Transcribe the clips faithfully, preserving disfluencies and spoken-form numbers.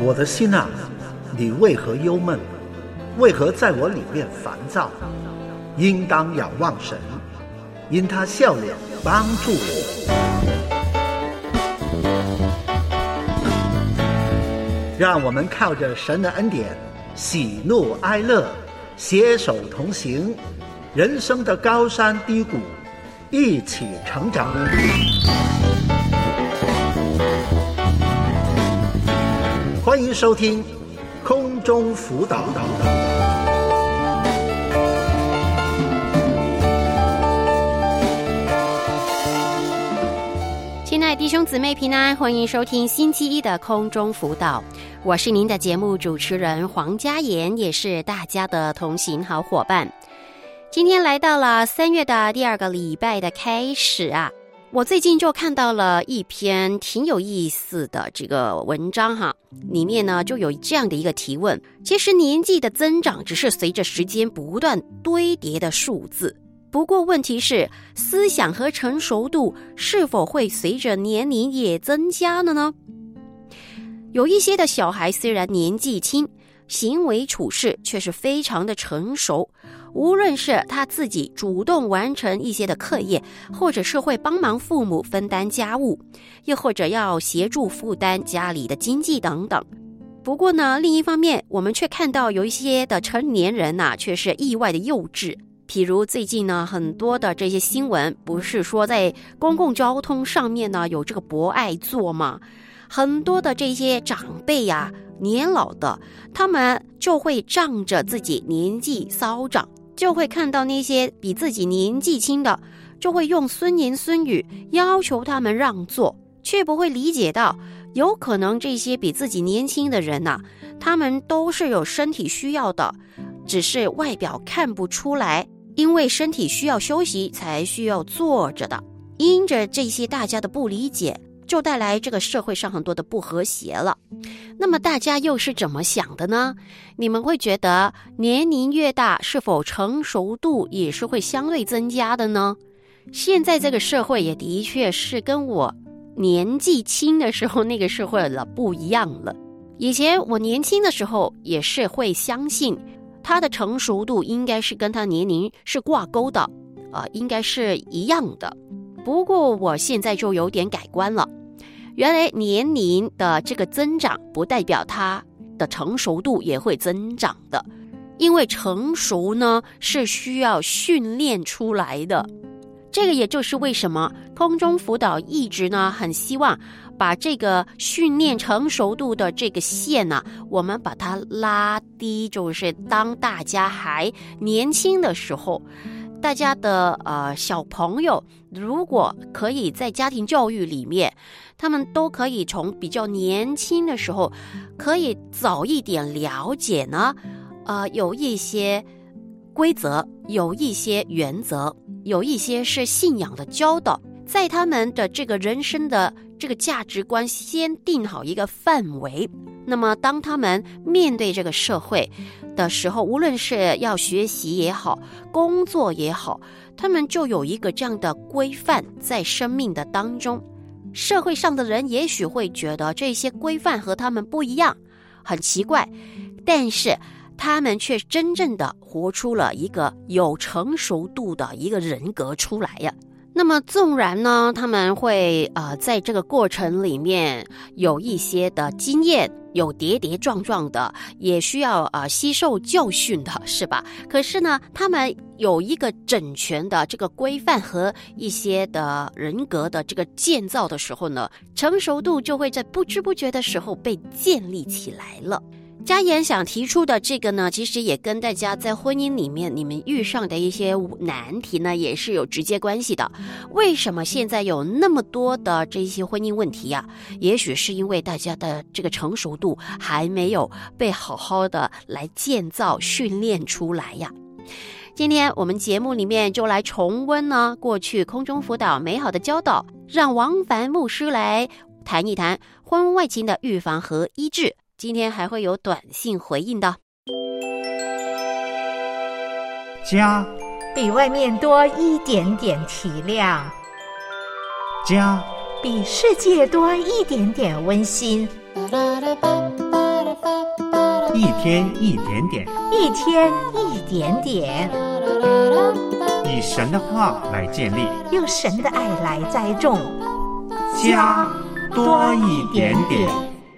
我的心啊，你为何忧闷？为何在我里面烦躁？应当仰望神，因他笑脸帮助我。让我们靠着神的恩典，喜怒哀乐，携手同行，人生的高山低谷，一起成长。欢迎收听空中辅导。 亲爱的弟兄姊妹平安，欢迎收听星期一的空中辅导，我是您的节目主持人黄嘉妍，也是大家的同行好伙伴。今天来到了三月的第二个礼拜的开始啊，我最近就看到了一篇挺有意思的这个文章哈，里面呢就有这样的一个提问：其实年纪的增长只是随着时间不断堆叠的数字，不过问题是思想和成熟度是否会随着年龄也增加了呢？有一些的小孩虽然年纪轻，行为处事却是非常的成熟，无论是他自己主动完成一些的课业，或者是会帮忙父母分担家务，又或者要协助负担家里的经济等等。不过呢，另一方面我们却看到有一些的成年人啊，却是意外的幼稚。譬如最近呢，很多的这些新闻不是说在公共交通上面呢有这个博爱座吗？很多的这些长辈呀、啊、年老的，他们就会仗着自己年纪稍长，就会看到那些比自己年纪轻的，就会用孙言孙语要求他们让座，却不会理解到有可能这些比自己年轻的人啊，他们都是有身体需要的，只是外表看不出来，因为身体需要休息才需要坐着的。因着这些大家的不理解，就带来这个社会上很多的不和谐了。那么大家又是怎么想的呢？你们会觉得年龄越大，是否成熟度也是会相对增加的呢？现在这个社会也的确是跟我年纪轻的时候那个社会了不一样了。以前我年轻的时候也是会相信他的成熟度应该是跟他年龄是挂钩的，呃，应该是一样的。不过我现在就有点改观了，原来年龄的这个增长不代表他的成熟度也会增长的，因为成熟呢是需要训练出来的。这个也就是为什么空中辅导一直呢很希望把这个训练成熟度的这个线呢、啊，我们把它拉低，就是当大家还年轻的时候，大家的呃小朋友如果可以在家庭教育里面，他们都可以从比较年轻的时候可以早一点了解呢，呃有一些规则，有一些原则，有一些是信仰的教导，在他们的这个人生的这个价值观先定好一个范围，那么当他们面对这个社会的时候，无论是要学习也好，工作也好，他们就有一个这样的规范在生命的当中。社会上的人也许会觉得这些规范和他们不一样，很奇怪，但是他们却真正的活出了一个有成熟度的一个人格出来呀。那么纵然呢，他们会呃在这个过程里面有一些的经验，有跌跌撞撞的，也需要呃吸收教训的，是吧？可是呢，他们有一个整全的这个规范和一些的人格的这个建造的时候呢，成熟度就会在不知不觉的时候被建立起来了。嘉妍想提出的这个呢，其实也跟大家在婚姻里面你们遇上的一些难题呢，也是有直接关系的。为什么现在有那么多的这些婚姻问题啊？也许是因为大家的这个成熟度还没有被好好的来建造训练出来呀。今天我们节目里面就来重温呢过去空中辅导美好的教导，让王凡牧师来谈一谈婚外情的预防和医治。今天还会有短信回应的。 家比外面多一点点体谅， 家比世界多一点点温馨。 一天一点点， 一天一点点， 以神的话来建立， 用神的爱来栽种， 家多一点点。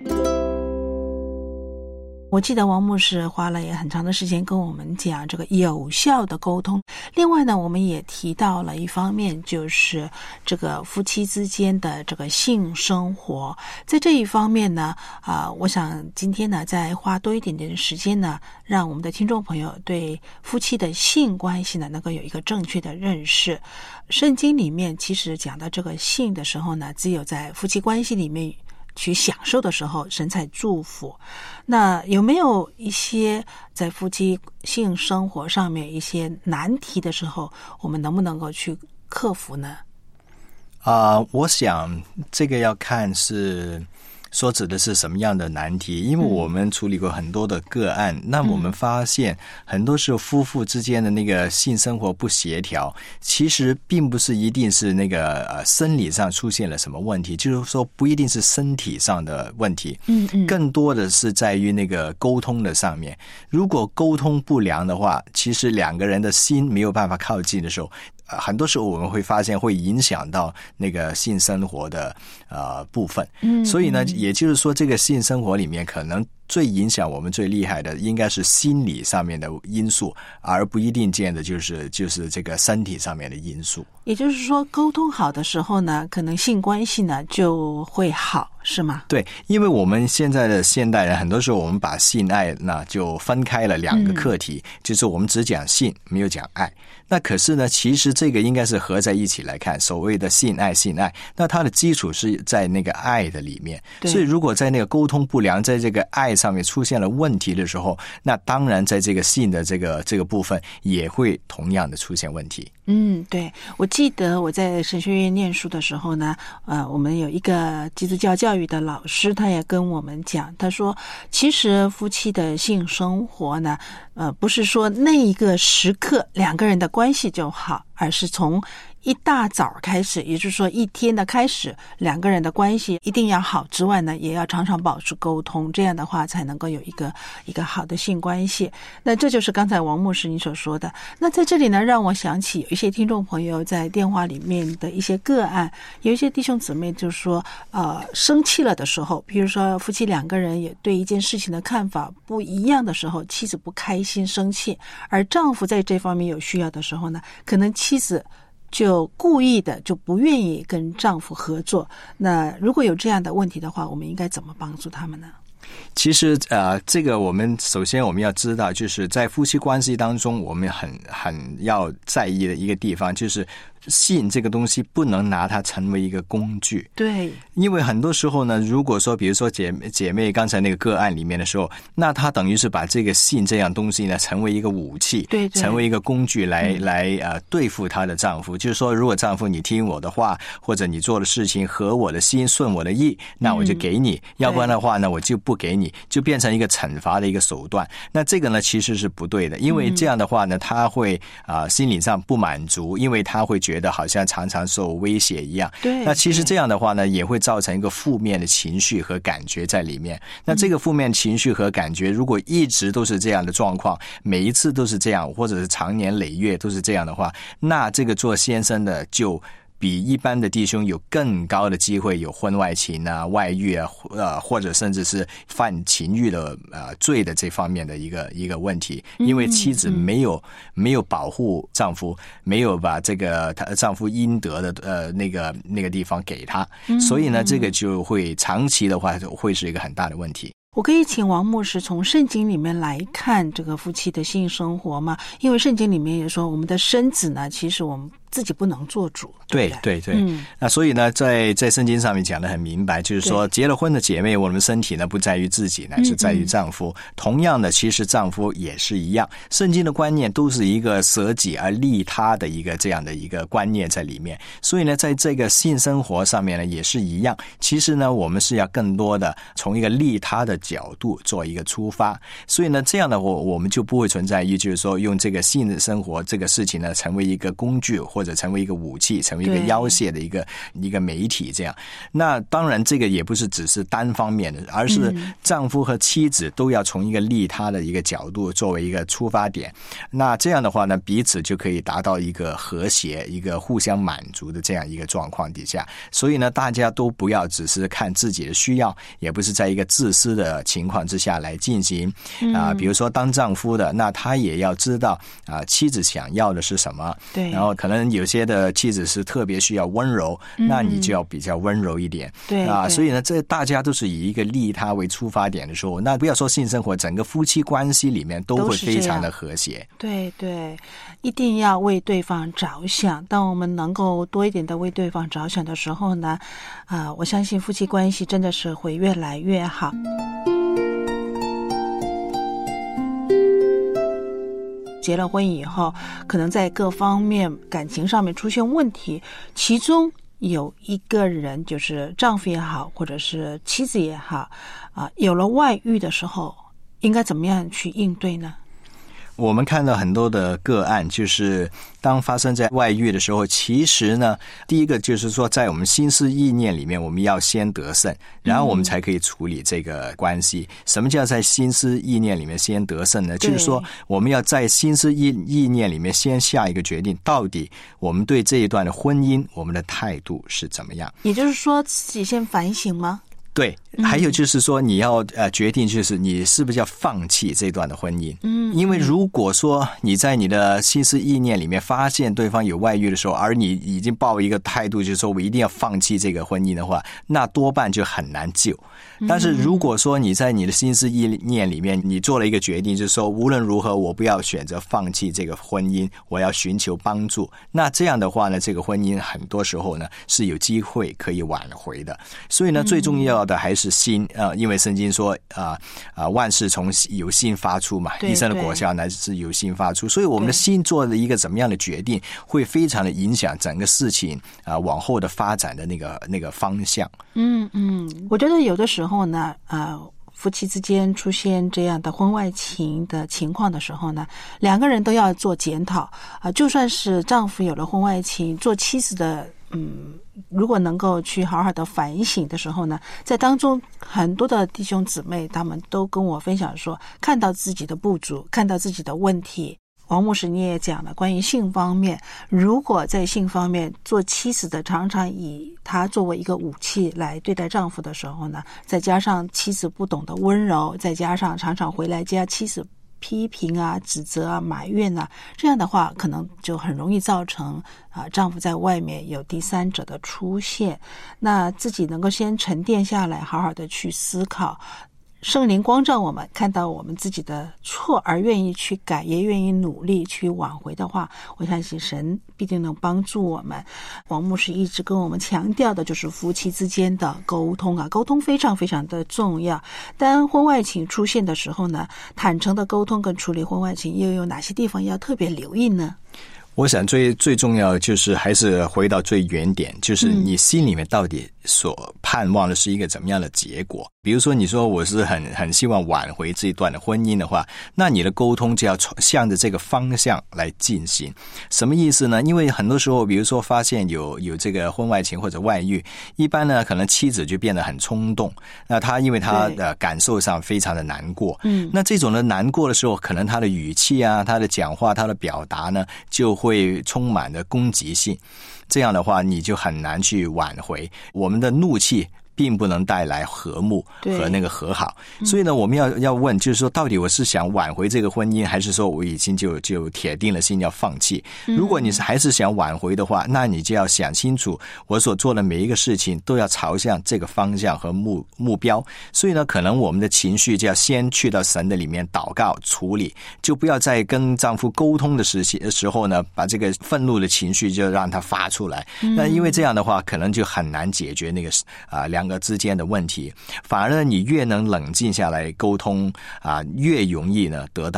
我记得王牧师花了也很长的时间跟我们讲这个有效的沟通。另外呢，我们也提到了一方面，就是这个夫妻之间的这个性生活。在这一方面呢，啊、呃，我想今天呢再花多一点点的时间呢，让我们的听众朋友对夫妻的性关系呢能够有一个正确的认识。圣经里面其实讲到这个性的时候呢，只有在夫妻关系里面去享受的时候，神才祝福。那有没有一些在夫妻性生活上面一些难题的时候，我们能不能够去克服呢？ 啊、呃，我想这个要看是说指的是什么样的难题，因为我们处理过很多的个案，嗯、那我们发现很多时候夫妇之间的那个性生活不协调，其实并不是一定是那个呃生理上出现了什么问题，就是说不一定是身体上的问题，嗯嗯，更多的是在于那个沟通的上面。如果沟通不良的话，其实两个人的心没有办法靠近的时候，很多时候我们会发现会影响到那个性生活的呃部分，嗯，所以呢，也就是说，这个性生活里面可能最影响我们最厉害的，应该是心理上面的因素，而不一定见的就是就是这个身体上面的因素。 也就是说，沟通好的时候呢，可能性关系呢就会好，是吗？ 对，因为我们现在的现代人，很多时候我们把性爱呢就分开了两个课题，嗯、就是我们只讲性，没有讲爱。那可是呢，其实这个应该是合在一起来看，所谓的性爱性爱，那它的基础是在那个爱的里面。所以如果在那个沟通不良，在这个爱上面出现了问题的时候，那当然在这个性的这个这个部分也会同样的出现问题。 嗯，对，我记得我在神学院念书的时候呢，呃，我们有一个基督教教育的老师，他也跟我们讲，他说，其实夫妻的性生活呢，呃，不是说那一个时刻两个人的关系就好，而是从一大早开始，也就是说一天的开始，两个人的关系一定要好之外呢，也要常常保持沟通，这样的话才能够有一个一个好的性关系。那这就是刚才王牧师你所说的。那在这里呢，让我想起有一些听众朋友在电话里面的一些个案，有一些弟兄姊妹就说呃，生气了的时候，比如说夫妻两个人也对一件事情的看法不一样的时候，妻子不开心生气，而丈夫在这方面有需要的时候呢，可能妻子就故意的就不愿意跟丈夫合作。那如果有这样的问题的话，我们应该怎么帮助他们呢？ 其实呃，这个我们首先我们要知道，就是在夫妻关系当中，我们很很要在意的一个地方，就是性这个东西不能拿它成为一个工具。 对， 因为很多时候呢，如果说比如说姐姐妹刚才那个个案里面的时候，那她等于是把这个性这样东西呢成为一个武器， 对对， 成为一个工具来、嗯、来呃对付她的丈夫。就是说，如果丈夫你听我的话，或者你做的事情合我的心顺我的意，那我就给你、嗯、要不然的话呢我就不给你，就变成一个惩罚的一个手段。那这个呢其实是不对的，因为这样的话呢，他会啊、呃、心理上不满足，因为他会觉得好像常常受威胁一样。 对， 那其实这样的话呢，也会造成一个负面的情绪和感觉在里面。那这个负面情绪和感觉，如果一直都是这样的状况，每一次都是这样，或者是长年累月都是这样的话，那这个做先生的就比一般的弟兄有更高的机会有婚外情啊、外遇啊，呃，或者甚至是犯情欲的呃罪的这方面的一个一个问题，因为妻子没有、嗯嗯、没有保护丈夫，没有把这个她丈夫应得的呃那个那个地方给他，嗯、所以呢，这个就会长期的话会是一个很大的问题。 我可以请王牧师从圣经里面来看这个夫妻的性生活吗？因为圣经里面也说，我们的身子呢，其实我们自己不能做主。 对对 对, 对、嗯、那所以呢在在圣经上面讲得很明白，就是说结了婚的姐妹，我们身体呢不在于自己，乃是在于丈夫。嗯嗯同样的，其实丈夫也是一样，圣经的观念都是一个舍己而利他的一个这样的一个观念在里面。所以呢在这个性生活上面呢也是一样，其实呢我们是要更多的从一个利他的角度做一个出发。所以呢这样的我我们就不会存在于就是说用这个性的生活这个事情呢成为一个工具或或者成为一个武器，成为一个要挟的一个一个媒体这样。那当然这个也不是只是单方面的，而是丈夫和妻子都要从一个利他的一个角度作为一个出发点，那这样的话呢，彼此就可以达到一个和谐，一个互相满足的这样一个状况底下。所以呢，大家都不要只是看自己的需要，也不是在一个自私的情况之下来进行啊、呃。比如说当丈夫的，那他也要知道啊、呃，妻子想要的是什么。 对。 然后可能有些的妻子是特别需要温柔，嗯、那你就要比较温柔一点。 对啊，所以呢，这大家都是以一个利他为出发点的时候，那不要说性生活，整个夫妻关系里面都会非常的和谐。 对对，一定要为对方着想。当我们能够多一点的为对方着想的时候呢，啊、呃，我相信夫妻关系真的是会越来越好。结了婚以后，可能在各方面感情上面出现问题，其中有一个人，就是丈夫也好，或者是妻子也好，啊、呃，有了外遇的时候，应该怎么样去应对呢？ 我们看到很多的个案，就是当发生在外遇的时候，其实呢，第一个就是说，在我们心思意念里面，我们要先得胜，然后我们才可以处理这个关系。嗯、什么叫在心思意念里面先得胜呢？就是说，我们要在心思意意念里面先下一个决定，到底我们对这一段的婚姻，我们的态度是怎么样？ 也就是说，自己先反省吗？ 对，还有就是说，你要呃决定，就是你是不是要放弃这段的婚姻？嗯，因为如果说你在你的心思意念里面发现对方有外遇的时候，而你已经抱一个态度，就是说我一定要放弃这个婚姻的话，那多半就很难救。但是如果说你在你的心思意念里面，你做了一个决定，就是说无论如何我不要选择放弃这个婚姻，我要寻求帮助，那这样的话呢，这个婚姻很多时候呢是有机会可以挽回的。所以呢，最重要的还是心，呃，因为圣经说啊啊、呃，万事从由心发出嘛，一生的果效乃是由心发出。所以我们的心做了一个怎么样的决定，会非常的影响整个事情啊、呃、往后的发展的那个那个方向。 嗯嗯，我觉得有的时候呢，呃。夫妻之间出现这样的婚外情的情况的时候呢，两个人都要做检讨啊、呃。就算是丈夫有了婚外情，做妻子的，嗯，如果能够去好好的反省的时候呢，在当中很多的弟兄姊妹他们都跟我分享说，看到自己的不足，看到自己的问题。王牧师你也讲了关于性方面，如果在性方面做妻子的常常以他作为一个武器来对待丈夫的时候呢，再加上妻子不懂得温柔，再加上常常回来家妻子批评啊、指责啊、埋怨啊，这样的话可能就很容易造成啊、呃、丈夫在外面有第三者的出现。那自己能够先沉淀下来，好好的去思考，圣灵光照我们，看到我们自己的错而愿意去改，也愿意努力去挽回的话，我相信神必定能帮助我们。王牧师一直跟我们强调的就是夫妻之间的沟通啊，沟通非常非常的重要。当婚外情出现的时候呢，坦诚的沟通跟处理婚外情又有哪些地方要特别留意呢？ 我想最最重要的就是还是回到最原点，就是你心里面到底所盼望的是一个怎么样的结果。比如说你说我是很很希望挽回这一段的婚姻的话，那你的沟通就要向着这个方向来进行。什么意思呢？因为很多时候比如说发现有有这个婚外情或者外遇，一般呢可能妻子就变得很冲动，那他因为他的感受上非常的难过，嗯，那这种的难过的时候，可能他的语气啊，他的讲话，他的表达呢就会充满了攻击性，这样的话你就很难去挽回。我们的怒气并不能带来和睦和那个和好，所以呢，我们要要问，就是说，到底我是想挽回这个婚姻，还是说我已经就就铁定了心要放弃？如果你是还是想挽回的话，那你就要想清楚，我所做的每一个事情都要朝向这个方向和目目标。所以呢，可能我们的情绪就要先去到神的里面祷告处理，就不要在跟丈夫沟通的时时候呢，把这个愤怒的情绪就让它发出来。那因为这样的话，可能就很难解决那个啊两个之间的问题，反而呢，你越能冷静下来沟通啊，越容易呢得到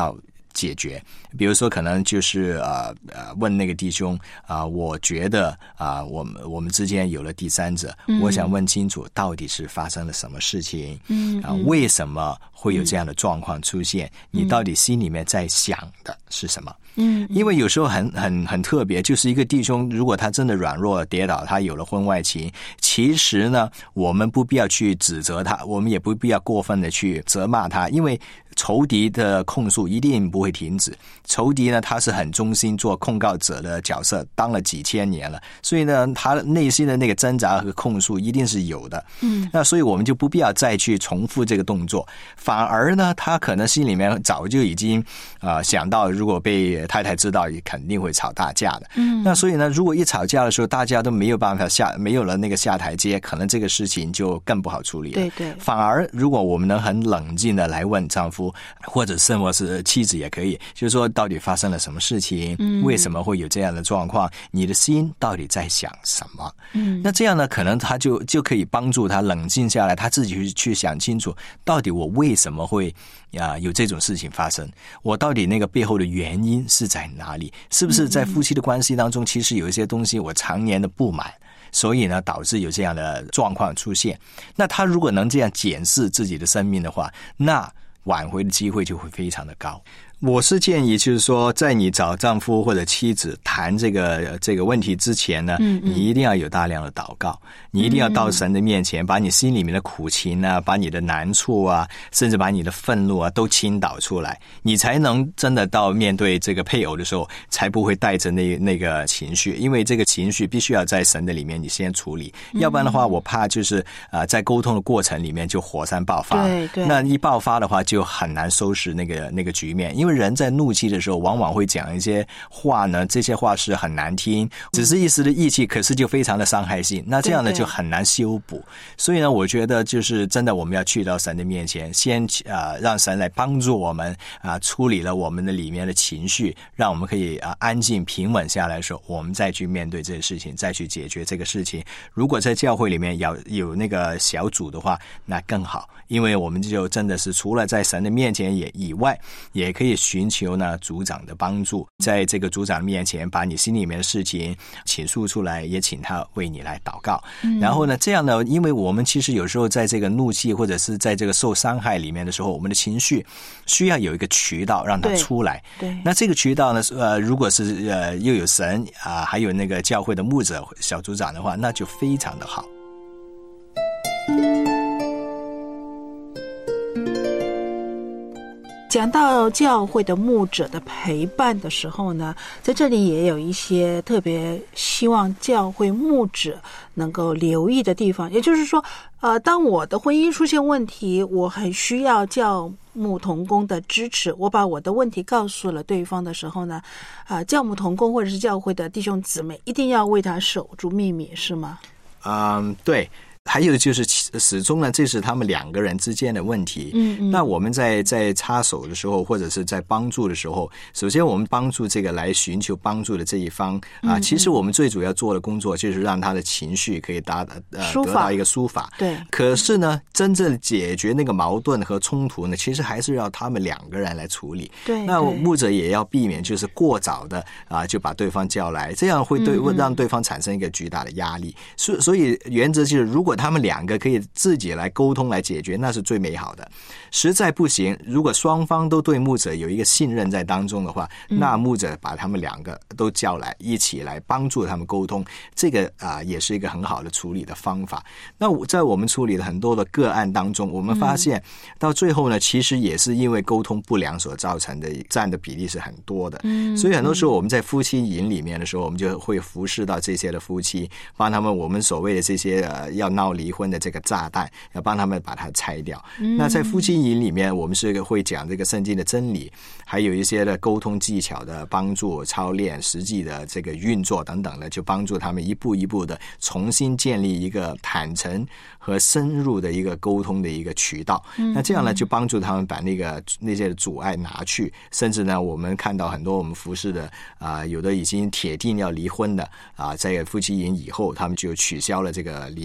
解决。比如说可能就是呃呃问那个弟兄啊、呃，我觉得啊、呃、我们我们之间有了第三者、嗯、我想问清楚到底是发生了什么事情，嗯啊、呃、为什么会有这样的状况出现、嗯、你到底心里面在想的是什么？嗯，因为有时候很很很特别，就是一个弟兄如果他真的软弱跌倒，他有了婚外情，其实呢我们不必要去指责他，我们也不必要过分的去责骂他，因为仇敌的控诉一定不会停止。仇敌呢他是很忠心做控告者的角色，当了几千年了，所以呢他内心的那个挣扎和控诉一定是有的。嗯，那所以我们就不必要再去重复这个动作，反而呢他可能心里面早就已经啊、呃、想到如果被太太知道也肯定会吵大架的。嗯，那所以呢如果一吵架的时候大家都没有办法下没有了那个下台阶，可能这个事情就更不好处理了。 对对， 反而如果我们能很冷静的来问丈夫或者甚或是妻子也可以，就是说到底发生了什么事情、嗯、为什么会有这样的状况，你的心到底在想什么。嗯，那这样呢可能他就就可以帮助他冷静下来，他自己去去想清楚到底我为什么会啊有这种事情发生，我到底那个背后的原因是在哪里，是不是在夫妻的关系当中其实有一些东西我常年的不满，所以呢导致有这样的状况出现。那他如果能这样检视自己的生命的话，那挽回的机会就会非常的高。我是建议就是说在你找丈夫或者妻子谈这个这个问题之前呢、嗯嗯、你一定要有大量的祷告，你一定要到神的面前、嗯、把你心里面的苦情啊，把你的难处啊，甚至把你的愤怒啊都倾倒出来，你才能真的到面对这个配偶的时候才不会带着那那个情绪，因为这个情绪必须要在神的里面你先处理、嗯、要不然的话我怕就是啊、呃、在沟通的过程里面就火山爆发。 对对， 那一爆发的话就很难收拾那个那个局面，因为人在怒气的时候往往会讲一些话呢，这些话是很难听，只是一时的义气，可是就非常的伤害性，那这样呢就很难修补。所以呢我觉得就是真的我们要去到神的面前，先呃让神来帮助我们啊、呃、处理了我们的里面的情绪，让我们可以啊、呃、安静平稳下来的时候，我们再去面对这个事情，再去解决这个事情。如果在教会里面有有那个小组的话那更好，因为我们就真的是除了在神的面前也以外，也可以寻求呢组长的帮助，在这个组长面前把你心里面的事情倾诉出来，也请他为你来祷告、嗯、然后呢这样呢，因为我们其实有时候在这个怒气或者是在这个受伤害里面的时候，我们的情绪需要有一个渠道让它出来。 对, 对，那这个渠道呢呃如果是呃又有神啊、呃、还有那个教会的牧者小组长的话，那就非常的好。 讲到教会的牧者的陪伴的时候呢，在这里也有一些特别希望教会牧者能够留意的地方，也就是说呃，当我的婚姻出现问题，我很需要教牧同工的支持，我把我的问题告诉了对方的时候呢，呃，教牧同工或者是教会的弟兄姊妹一定要为他守住秘密，是吗？ 嗯，对。还有就是始终呢这是他们两个人之间的问题。嗯嗯，那我们在在插手的时候或者是在帮助的时候，首先我们帮助这个来寻求帮助的这一方啊、嗯，其实我们最主要做的工作就是让他的情绪可以达呃得到一个抒发。对。可是呢真正解决那个矛盾和冲突呢，其实还是要他们两个人来处理。对。那牧者也要避免就是过早的啊就把对方叫来，这样会对、嗯、让对方产生一个巨大的压力。所所以原则就是如果他们两个可以自己来沟通来解决，那是最美好的。实在不行，如果双方都对牧者有一个信任在当中的话、嗯、那牧者把他们两个都叫来一起来帮助他们沟通，这个啊、呃、也是一个很好的处理的方法。那在我们处理了很多的个案当中，我们发现、嗯、到最后呢其实也是因为沟通不良所造成的，占的比例是很多的。嗯，所以很多时候我们在夫妻营里面的时候，我们就会服侍到这些的夫妻，帮他们我们所谓的这些呃要闹离婚的这个炸弹，要帮他们把它拆掉、嗯、那在夫妻营里面我们是会讲这个圣经的真理，还有一些的沟通技巧的帮助操练，实际的这个运作等等的，就帮助他们一步一步的重新建立一个坦诚和深入的一个沟通的一个渠道、嗯、那这样呢就帮助他们把那个那些阻碍拿去，甚至呢我们看到很多我们服侍的啊、呃，有的已经铁定要离婚的啊、呃，在夫妻营以后他们就取消了这个离婚的念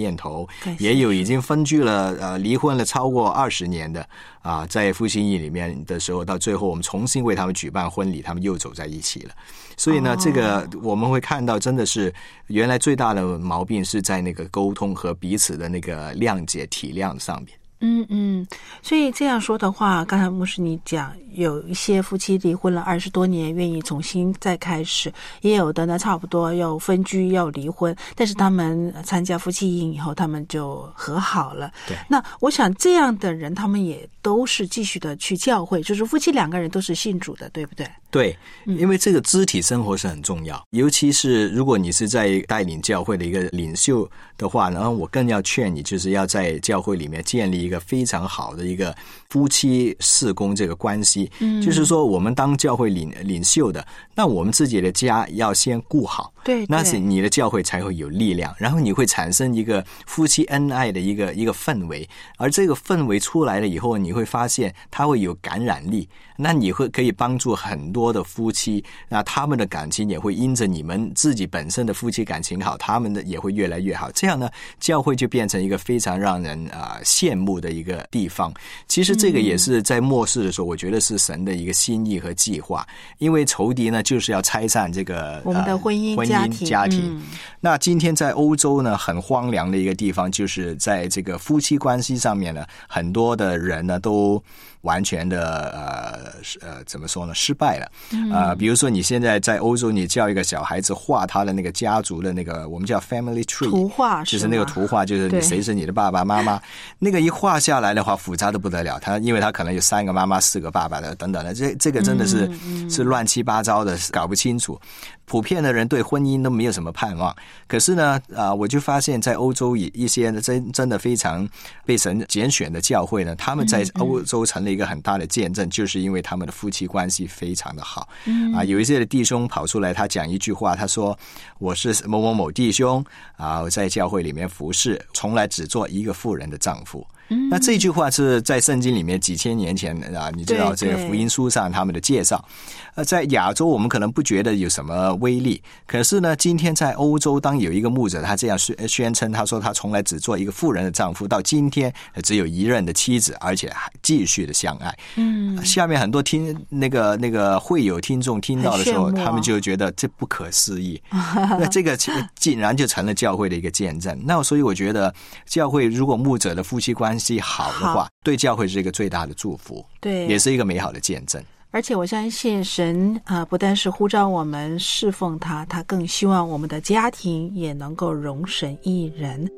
念头，也有已经分居了呃离婚了超过二十年的啊、呃，在夫妻营里面的时候，到最后我们重新为他们举办婚礼，他们又走在一起了。所以呢，哦、这个我们会看到，真的是原来最大的毛病是在那个沟通和彼此的那个谅解、体谅上面。 嗯嗯，所以这样说的话，刚才牧师你讲，有一些夫妻离婚了二十多年，愿意重新再开始，也有的呢差不多要分居要离婚，但是他们参加夫妻营以后，他们就和好了。 对， 那我想这样的人，他们也都是继续的去教会，就是夫妻两个人都是信主的，对不对？ 对，因为这个肢体生活是很重要，尤其是如果你是在带领教会的一个领袖的话呢，我更要劝你，就是要在教会里面建立一个非常好的一个夫妻事工这个关系。嗯，就是说我们当教会领领袖的，那我们自己的家要先顾好， 对， 那是你的教会才会有力量，然后你会产生一个夫妻恩爱的一个一个氛围，而这个氛围出来了以后，你会发现它会有感染力，那你会可以帮助很多的夫妻，那他们的感情也会因着你们自己本身的夫妻感情好，他们的也会越来越好，这样呢，教会就变成一个非常让人啊、呃、羡慕的一个地方。其实这个也是在末世的时候，我觉得是神的一个心意和计划，因为仇敌呢就是要拆散这个我们的婚姻、 呃、婚姻家庭。嗯、那今天在欧洲呢，很荒凉的一个地方，就是在这个夫妻关系上面呢，很多的人呢都完全的呃呃怎么说呢，失败了。呃，比如说你现在在欧洲，你叫一个小孩子画他的那个家族的那个我们叫 family tree 图画， 就是那个图画，就是你谁是你的爸爸妈妈，那个一画下来的话，复杂的不得了。他因为他可能有三个妈妈、四个爸爸的等等的，这这个真的是、嗯嗯、是乱七八糟的，搞不清楚。普遍的人对婚姻都没有什么盼望，可是呢，啊、呃，我就发现，在欧洲一些真真的非常被神拣选的教会呢，他们在欧洲成了一个很大的见证，嗯嗯、就是因为他们的夫妻关系非常的好。嗯啊，有一些的弟兄跑出来，他讲一句话，他说：“我是某某某弟兄啊，我在教会里面服侍，从来只做一个妇人的丈夫。”嗯、那这句话是在圣经里面几千年前啊，你知道这个福音书上他们的介绍。呃，在亚洲我们可能不觉得有什么威力，可是呢，今天在欧洲，当有一个牧者他这样宣称，他说他从来只做一个妇人的丈夫，到今天只有一任的妻子，而且还继续的相爱。嗯，下面很多听那个那个会友听众听到的时候，他们就觉得这不可思议。那这个竟然就成了教会的一个见证。那所以我觉得，教会如果牧者的夫妻关系关系好的话，对教会是一个最大的祝福，对，也是一个美好的见证。 而且我相信神啊、呃，不但是呼召我们侍奉他，他更希望我们的家庭也能够容神一人。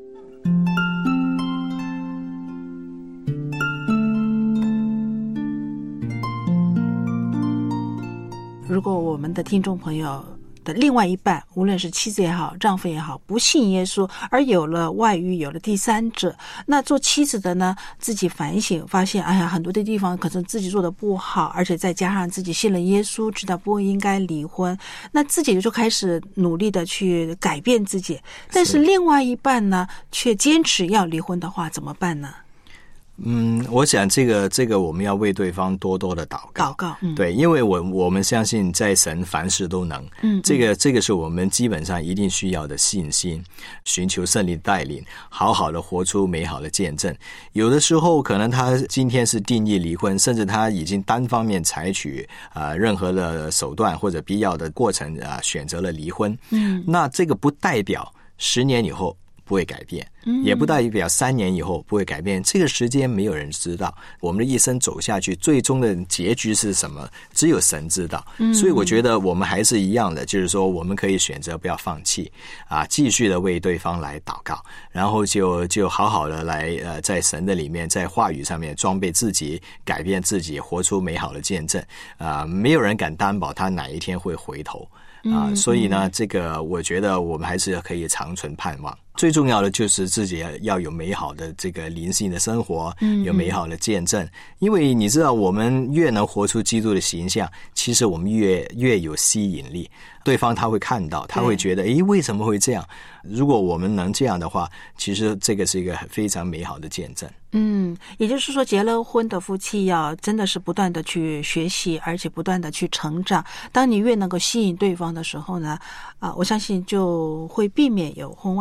如果我们的听众朋友的另外一半，无论是妻子也好，丈夫也好，不信耶稣，而有了外遇，有了第三者，那做妻子的呢，自己反省发现，哎呀，很多的地方可能自己做的不好，而且再加上自己信了耶稣，知道不应该离婚，那自己就开始努力的去改变自己，但是另外一半呢，却坚持要离婚的话，怎么办呢？ 嗯，我想这个这个我们要为对方多多的祷告， 祷告，嗯、 对，因为我我们相信在神凡事都能，嗯，这个这个是我们基本上一定需要的信心，寻求圣灵带领，好好的活出美好的见证。有的时候可能他今天是定义离婚，甚至他已经单方面采取啊、呃、任何的手段或者必要的过程啊、呃、选择了离婚，嗯，那这个不代表十年以后不会改变，也不代表三年以后不会改变，这个时间没有人知道，我们的一生走下去最终的结局是什么，只有神知道。所以我觉得我们还是一样的，就是说我们可以选择不要放弃啊，继续的为对方来祷告，然后就就好好的来呃，在神的里面，在话语上面装备自己，改变自己，活出美好的见证啊，没有人敢担保他哪一天会回头啊，所以呢，这个我觉得我们还是可以长存盼望。最重要的就是自己要有美好的这个灵性的生活，有美好的见证，因为你知道，我们越能活出基督的形象，其实我们越越有吸引力，对方他会看到，他会觉得，诶，为什么会这样？如果我们能这样的话，其实这个是一个非常美好的见证。 嗯，也就是说，结了婚的夫妻要真的是不断的去学习，而且不断的去成长。当你越能够吸引对方的时候呢，啊、呃，我相信就会避免有婚外情的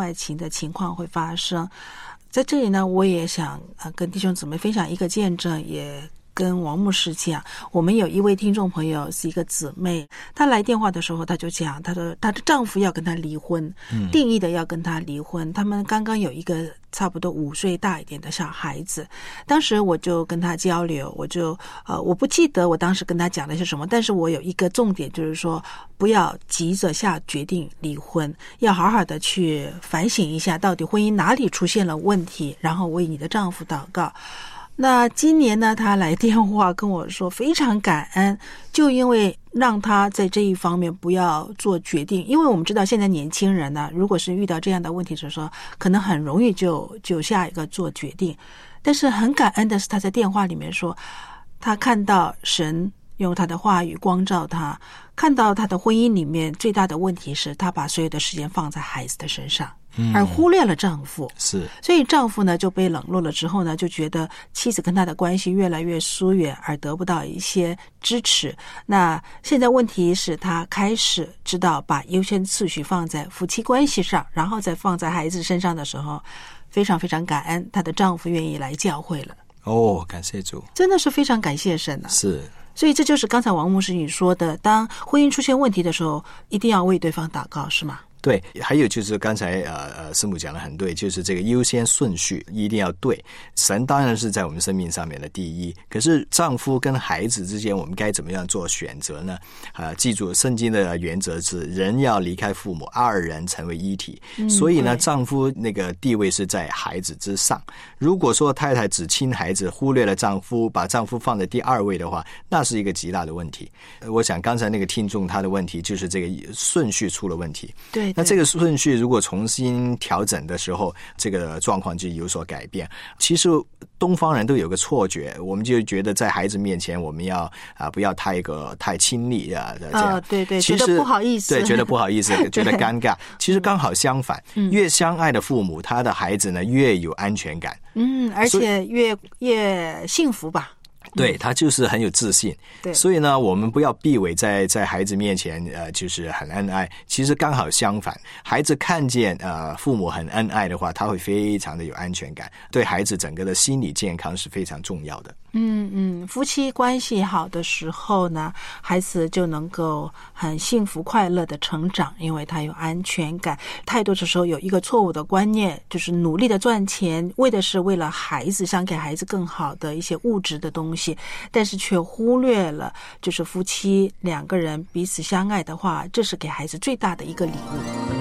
的情况会发生。在这里呢，我也想呃跟弟兄姊妹分享一个见证，也跟王牧师讲，我们有一位听众朋友是一个姊妹，她来电话的时候，她就讲，她说她的丈夫要跟她离婚，嗯、定义的要跟她离婚。他们刚刚有一个差不多五岁大一点的小孩子，当时我就跟她交流，我就呃我不记得我当时跟她讲的是什么，但是我有一个重点就是说，不要急着下决定离婚，要好好的去反省一下，到底婚姻哪里出现了问题，然后为你的丈夫祷告。那今年呢，他来电话跟我说非常感恩，就因为让他在这一方面不要做决定，因为我们知道现在年轻人呢，如果是遇到这样的问题的时候，可能很容易就就下一个做决定。但是很感恩的是，他在电话里面说，他看到神用他的话语光照他，看到他的婚姻里面最大的问题是他把所有的时间放在孩子的身上，而忽略了丈夫， 是， 所以丈夫呢就被冷落了之后呢，就觉得妻子跟他的关系越来越疏远，而得不到一些支持。那现在问题是他开始知道把优先次序放在夫妻关系上，然后再放在孩子身上的时候，非常非常感恩她的丈夫愿意来教会了。 哦，感谢主， 真的是非常感谢神啊！ 是。 所以这就是刚才王牧师你说的，当婚姻出现问题的时候，一定要为对方祷告，是吗？ 对，还有就是刚才呃呃师母讲的很对，就是这个优先顺序一定要对。神当然是在我们生命上面的第一，可是丈夫跟孩子之间，我们该怎么样做选择呢？啊、呃，记住圣经的原则是人要离开父母，二人成为一体。嗯、所以呢，丈夫那个地位是在孩子之上。如果说太太只亲孩子，忽略了丈夫，把丈夫放在第二位的话，那是一个极大的问题。我想刚才那个听众他的问题就是这个顺序出了问题。 对。 那这个顺序如果重新调整的时候，这个状况就有所改变。其实东方人都有个错觉，我们就觉得在孩子面前我们要啊不要太个太亲昵啊，这样、 哦、对对， 其实觉得不好意思， 对，觉得不好意思，觉得尴尬。其实刚好相反， 嗯、 越相爱的父母，他的孩子呢越有安全感， 嗯，而且越越幸福吧。 对，他就是很有自信。 对， 所以呢，我们不要避讳在在孩子面前，呃，就是很恩爱。其实刚好相反，孩子看见呃父母很恩爱的话，他会非常的有安全感，对孩子整个的心理健康是非常重要的。 嗯嗯，夫妻关系好的时候呢，孩子就能够很幸福快乐的成长，因为他有安全感。太多的时候有一个错误的观念，就是努力的赚钱，为的是为了孩子，想给孩子更好的一些物质的东西，但是却忽略了，就是夫妻两个人彼此相爱的话，这是给孩子最大的一个礼物。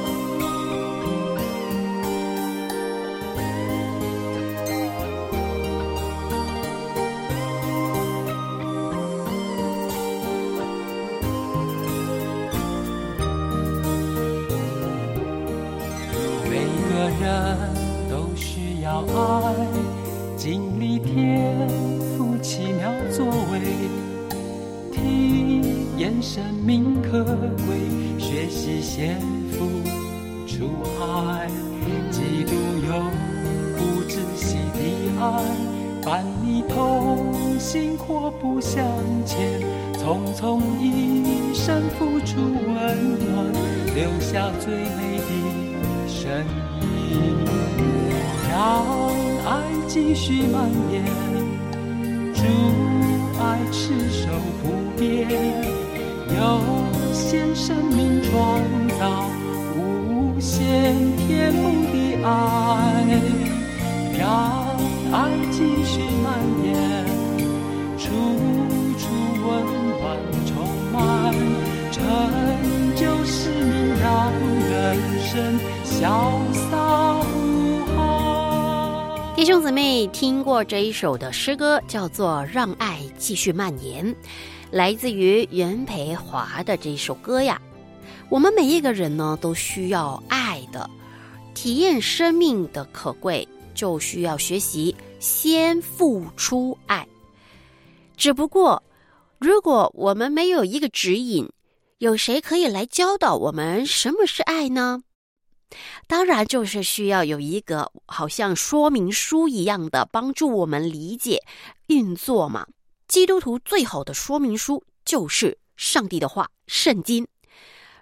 人都需要爱，经历天赋奇妙作为，体验生命可贵，学习先付出爱，基督永不止息的爱，伴你同行阔步向前，匆匆一生付出温暖，留下最美的身影，让爱继续蔓延，主爱持守不变，有限生命创造无限天赋的爱，让爱继续蔓延，处处温暖充满，成就使命，让人生潇洒无憾。 弟兄姊妹听过这一首的诗歌，叫做《让爱继续蔓延》，来自于袁培华的这首歌呀。我们每一个人呢，都需要爱的，体验生命的可贵，就需要学习先付出爱。只不过，如果我们没有一个指引，有谁可以来教导我们什么是爱呢？当然就是需要有一个好像说明书一样的帮助我们理解运作嘛。基督徒最好的说明书就是上帝的话，圣经。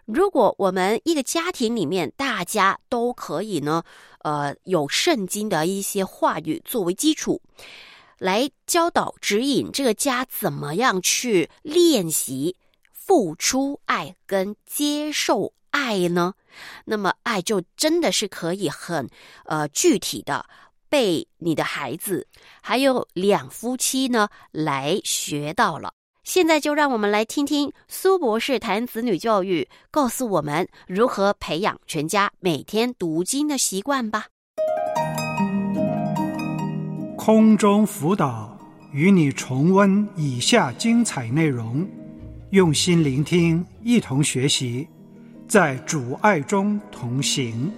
如果我们一个家庭里面大家都可以呢，呃，有圣经的一些话语作为基础，来教导指引这个家怎么样去练习付出爱跟接受爱呢？那么爱就真的是可以很呃具体的被你的孩子还有两夫妻呢来学到了。现在就让我们来听听苏博士谈子女教育，告诉我们如何培养全家每天读经的习惯吧。 空中辅导与你重温以下精彩内容，用心聆听，一同学习，在主爱中同行。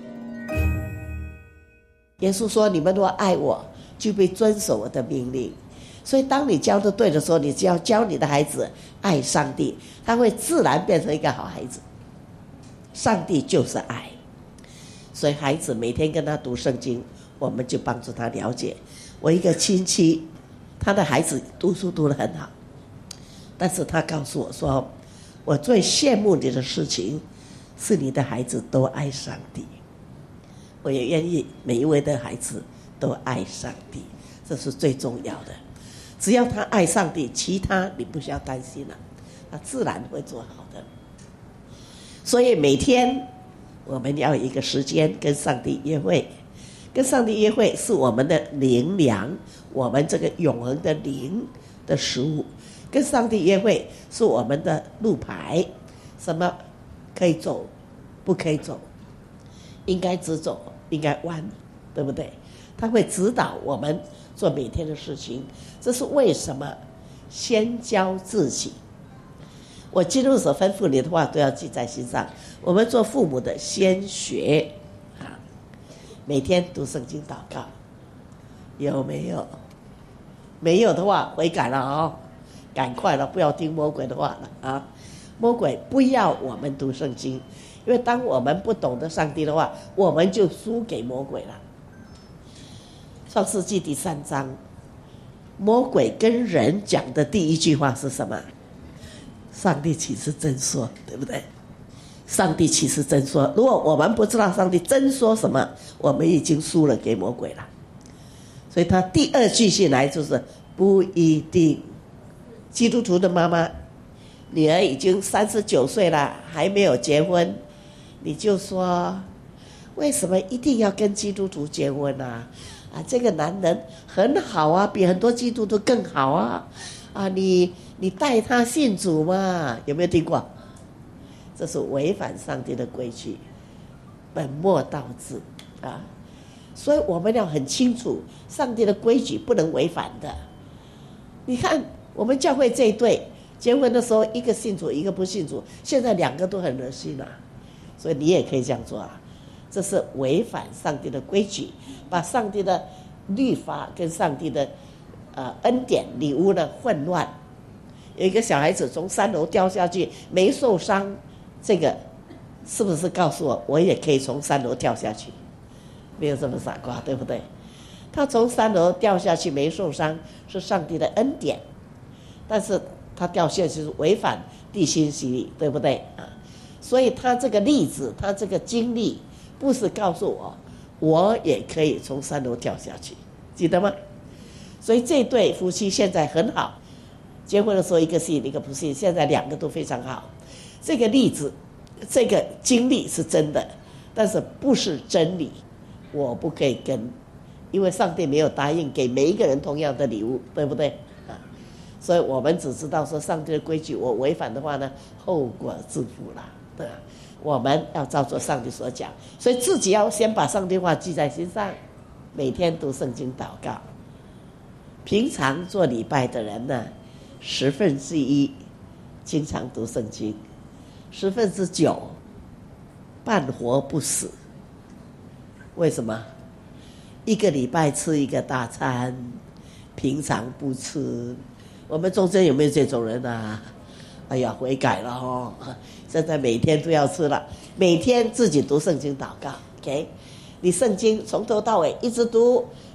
耶稣说，你们若爱我，就必遵守我的命令。所以当你教得对的时候，你只要教你的孩子爱上帝，他会自然变成一个好孩子。上帝就是爱，所以孩子每天跟他读圣经，我们就帮助他了解。我一个亲戚，他的孩子读书读得很好，但是他告诉我说，我最羡慕你的事情是你的孩子都爱上帝。我也愿意每一位的孩子都爱上帝，这是最重要的。只要他爱上帝，其他你不需要担心了，他自然会做好的。所以每天我们要有一个时间跟上帝约会，跟上帝约会是我们的灵粮，我们这个永恒的灵的食物。跟上帝约会是我们的路牌，什么可以走，不可以走，应该直走，应该弯，对不对？他会指导我们做每天的事情。这是为什么先教自己。我基督所吩咐你的话都要记在心上。我们做父母的先学啊，每天读圣经祷告，有没有？没有的话悔改了哦，赶快了，不要听魔鬼的话了啊！魔鬼不要我们读圣经，因为当我们不懂得上帝的话，我们就输给魔鬼了。创世纪第三章，魔鬼跟人讲的第一句话是什么？上帝岂是真说，对不对？上帝岂是真说？如果我们不知道上帝真说什么，我们已经输了给魔鬼了。所以他第二句进来就是不一定。基督徒的妈妈，女儿已经三十九岁了，还没有结婚，你就说为什么一定要跟基督徒结婚啊？啊，这个男人很好啊，比很多基督徒更好啊！啊，你你带他信主嘛？有没有听过？这是违反上帝的规矩，本末倒置啊！所以我们要很清楚，上帝的规矩不能违反的。你看我们教会这一对结婚的时候，一个信主，一个不信主，现在两个都很热心啊，所以你也可以这样做啊。这是违反上帝的规矩，把上帝的律法跟上帝的呃恩典礼物呢混乱。有一个小孩子从三楼掉下去没受伤，这个是不是告诉我我也可以从三楼跳下去？没有这么傻瓜，对不对？他从三楼掉下去没受伤是上帝的恩典，但是他掉下去是违反地心吸力，对不对啊？所以他这个例子，他这个经历不是告诉我我也可以从三楼跳下去，记得吗？所以这对夫妻现在很好，结婚的时候一个信一个不信，现在两个都非常好。这个例子这个经历是真的，但是不是真理，我不可以跟，因为上帝没有答应给每一个人同样的礼物，对不对啊？所以我们只知道说上帝的规矩我违反的话呢，后果自负了，对吧？我们要照着上帝所讲，所以自己要先把上帝话记在心上，每天读圣经祷告。平常做礼拜的人呢，十分之一经常读圣经，十分之九半活不死。为什么？一个礼拜吃一个大餐，平常不吃。我们中间有没有这种人啊？哎呀，悔改了哦，现在每天都要吃了，每天自己读圣经祷告 OK， 你圣经从头到尾一直读，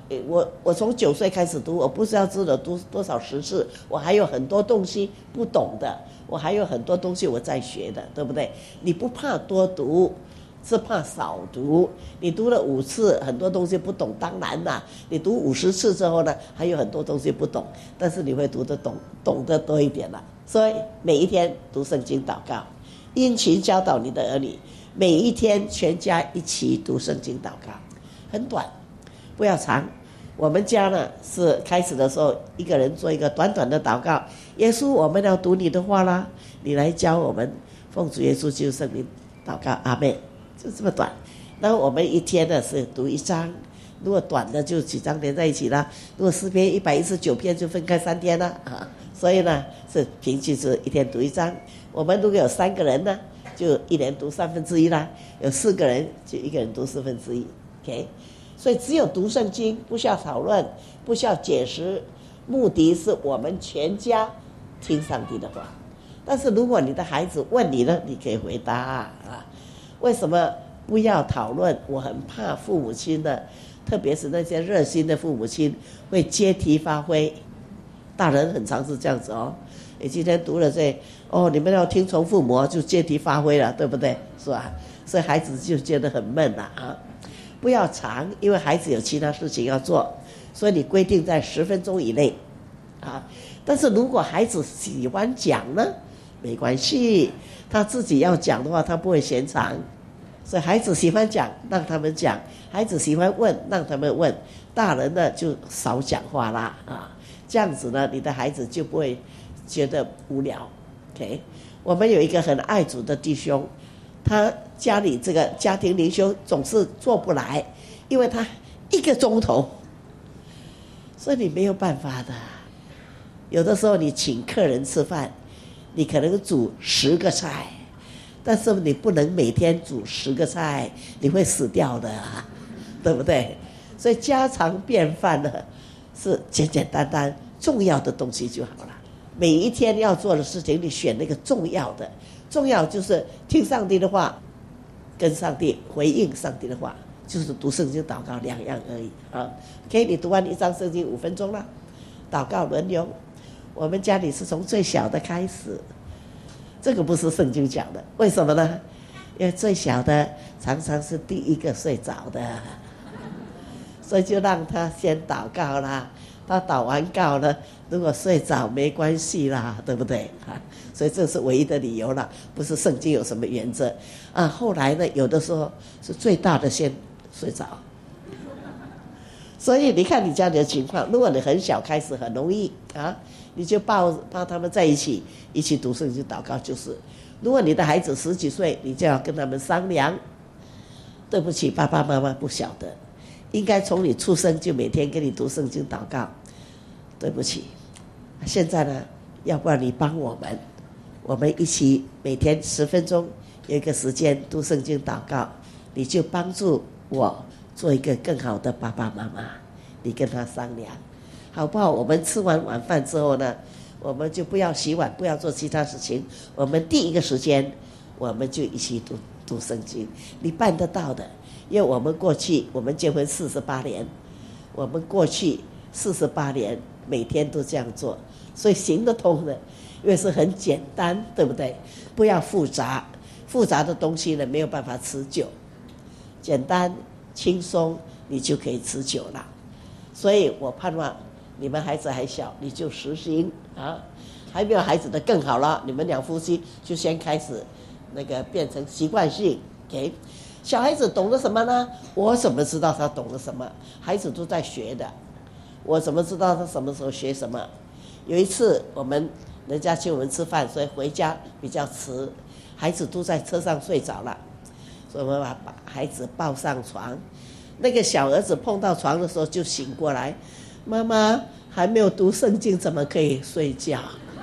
我我从九岁开始读，我不知道知了多多少十次，我还有很多东西不懂的，我还有很多东西我在学的，对不对？你不怕多读，是怕少读。你读了五次，很多东西不懂，当然啦，你读五十次之后呢，还有很多东西不懂，但是你会读得懂，懂得多一点了。所以每一天读圣经祷告，殷勤教导你的儿女，每一天全家一起读圣经祷告，很短，不要长。我们家呢是开始的时候，一个人做一个短短的祷告，耶稣，我们要读你的话啦，你来教我们，奉主耶稣基督圣名祷告，阿们，就这么短。然后我们一天呢是读一章，如果短的就几章连在一起啦，如果诗篇一百一十九篇就分开三天啦啊，所以呢是平均是一天读一章。我们如果有三个人呢，就一人读三分之一啦，有四个人就一个人读四分之一 ，OK。所以只有读圣经，不需要讨论，不需要解释，目的是我们全家听上帝的话。但是如果你的孩子问你呢，你可以回答啊，为什么不要讨论？我很怕父母亲呢，特别是那些热心的父母亲会借题发挥。大人很常是这样子哦，你今天读了这哦，你们要听从父母就借题发挥了，对不对？是吧？所以孩子就觉得很闷了啊。不要长，因为孩子有其他事情要做，所以你规定在十分钟以内啊。但是如果孩子喜欢讲呢，没关系，他自己要讲的话，他不会嫌长。所以孩子喜欢讲，让他们讲；孩子喜欢问，让他们问。大人呢就少讲话啦啊，这样子呢，你的孩子就不会觉得无聊。OK， 我们有一个很爱主的弟兄。他家里这个家庭灵修总是做不来，因为他一个钟头，所以你没有办法的。有的时候你请客人吃饭，你可能煮十个菜，但是你不能每天煮十个菜，你会死掉的，对不对？所以家常便饭呢，是简简单单重要的东西就好了。每一天要做的事情，你选那个重要的。重要就是听上帝的话，跟上帝回应上帝的话，就是读圣经祷告两样而已啊。OK， 你读完一章圣经五分钟了，祷告轮流。我们家里是从最小的开始，这个不是圣经讲的，为什么呢？因为最小的常常是第一个睡着的，所以就让他先祷告啦。他祷完告了，如果睡着没关系啦，对不对啊？所以这是唯一的理由了，不是圣经有什么原则啊。后来呢，有的时候是最大的先睡着。所以你看你家里的情况，如果你很小开始很容易啊，你就抱抱他们在一起，一起读圣经祷告就是。如果你的孩子十几岁，你就要跟他们商量。对不起，爸爸妈妈不晓得。应该从你出生就每天跟你读圣经祷告，对不起，现在呢，要不然你帮我们，我们一起每天十分钟有一个时间读圣经祷告，你就帮助我做一个更好的爸爸妈妈，你跟他商量，好不好？我们吃完晚饭之后呢，我们就不要洗碗，不要做其他事情，我们第一个时间我们就一起读读圣经，你办得到的。因为我们过去我们结婚四十八年，我们过去四十八年每天都这样做，所以行得通的，因为是很简单，对不对？不要复杂，复杂的东西呢没有办法持久，简单轻松你就可以持久了。所以我盼望你们孩子还小，你就实行啊；还没有孩子的更好了，你们两夫妻就先开始那个变成习惯性给。小孩子懂得什么呢？我怎么知道他懂得什么？孩子都在学的，我怎么知道他什么时候学什么？有一次我们人家请我们吃饭，所以回家比较迟，孩子都在车上睡着了，所以我们把把孩子抱上床。那个小儿子碰到床的时候就醒过来，妈妈还没有读圣经，怎么可以睡觉？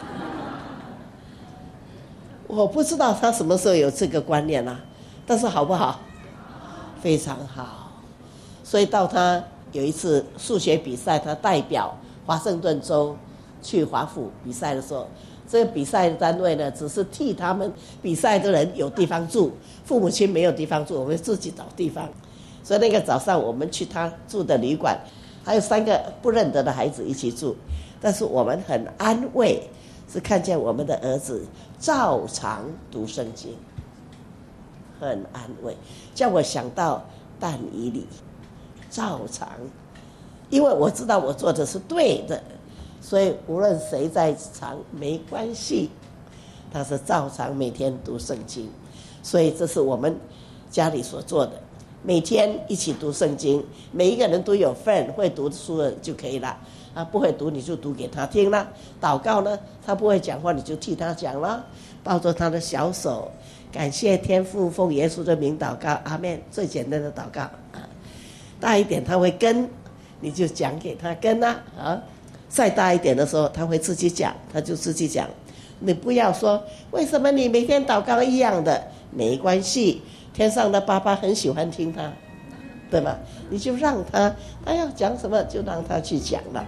我不知道他什么时候有这个观念啊，但是好不好？非常好。所以到他有一次数学比赛，他代表华盛顿州去华府比赛的时候，这个比赛单位呢，只是替他们比赛的人有地方住，父母亲没有地方住，我们自己找地方。所以那个早上我们去他住的旅馆， 还有三个不认得的孩子一起住，但是我们很安慰，是看见我们的儿子照常读圣经，很安慰，叫我想到但以理，照常，因为我知道我做的是对的，所以无论谁在场没关系，他是照常每天读圣经，所以这是我们家里所做的，每天一起读圣经，每一个人都有份，会读书的就可以了，啊，不会读你就读给他听啦。祷告呢，他不会讲话你就替他讲啦，抱着他的小手，感谢天父，奉耶稣的名祷告，阿们，最简单的祷告。大一点他会跟，你就讲给他跟啦，啊，再大一点的时候他会自己讲，他就自己讲。你不要说为什么你每天祷告一样的，没关系，天上的爸爸很喜欢听他，对吧？你就让他，他要讲什么就让他去讲了。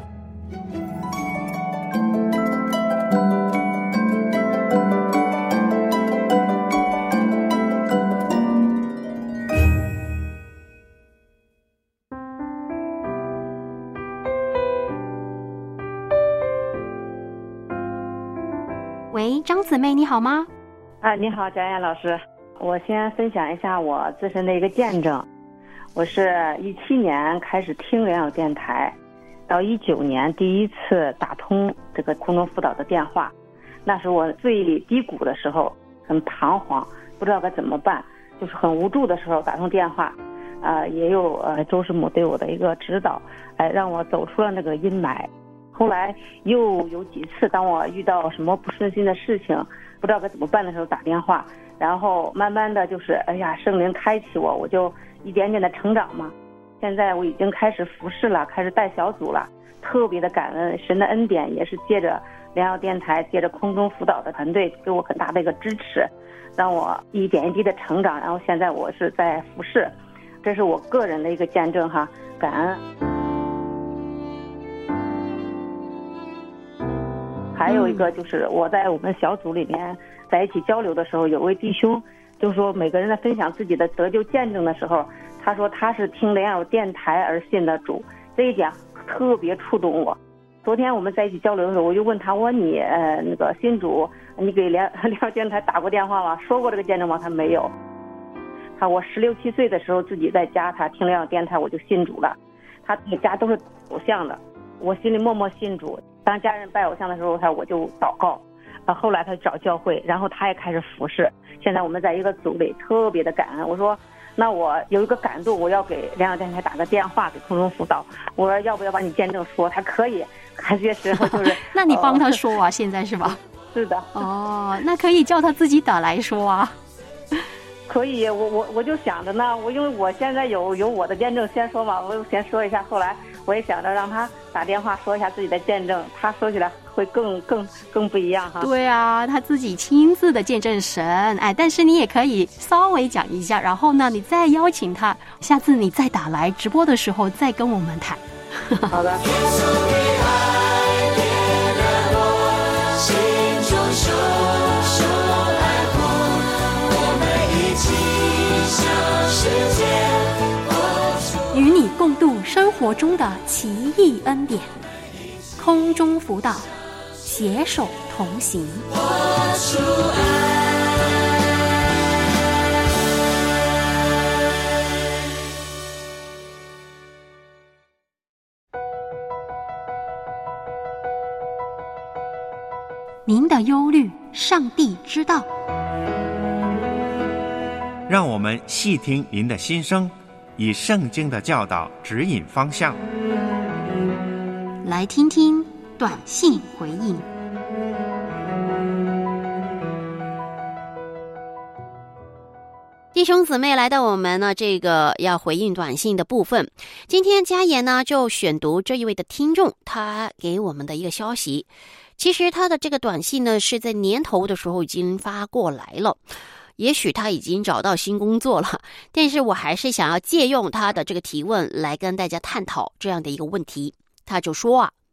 喂，张姊妹你好吗？ 啊，你好，翟燕老师。我先分享一下我自身的一个见证。我是一七年开始听良友电台，到一九年第一次打通这个空中辅导的电话，那是我最低谷的时候，很彷徨，不知道该怎么办，就是很无助的时候打通电话，呃，也有呃周师母对我的一个指导，哎、呃，让我走出了那个阴霾。后来又有几次，当我遇到什么不顺心的事情，不知道该怎么办的时候打电话，然后慢慢的就是，哎呀，圣灵开启我，我就一点点的成长嘛。现在我已经开始服侍了，开始带小组了，特别的感恩神的恩典，也是借着良友电台，借着空中辅导的团队给我很大的一个支持，让我一点一滴的成长。然后现在我是在服侍，这是我个人的一个见证哈，感恩。还有一个就是我在我们小组里面在一起交流的时候，有位弟兄就说每个人在分享自己的得救见证的时候，他说他是听良友电台而信的主，这一点特别触动我。昨天我们在一起交流的时候，我就问他，我说你呃那个信主，你给良良友电台打过电话吗？说过这个见证吗？他没有。他我十六七岁的时候自己在家，他听良友电台我就信主了。他们家都是偶像的，我心里默默信主。当家人拜偶像的时候，他我就祷告，啊，后来他找教会，然后他也开始服侍。现在我们在一个组里，特别的感恩。我说，那我有一个感动，我要给良友电台打个电话，给空中辅导。我说要不要把你见证说？他可以，感觉时候就是。 那你帮他说啊，呃、现在是吧？ 是的。 哦，那可以叫他自己打来说啊。 可以，我我我就想着呢，我因为我现在有有我的见证先说嘛，我先说一下，后来我也想着让他打电话说一下自己的见证，他说起来会更更更不一样哈。 对啊，他自己亲自的见证神，哎，但是你也可以稍微讲一下，然后呢，你再邀请他，下次你再打来直播的时候再跟我们谈。 好的。 与你共度生活中的奇异恩典，空中辅导，携手同行。您的忧虑，上帝知道。 让我们细听您的心声，以圣经的教导指引方向。 来听听短信回应。弟兄姊妹，来到我们呢这个要回应短信的部分，今天嘉言呢就选读这一位的听众他给我们的一个消息。其实他的这个短信呢是在年头的时候已经发过来了，也许他已经找到新工作了，但是我还是想要借用他的这个提问来跟大家探讨这样的一个问题。他就说啊，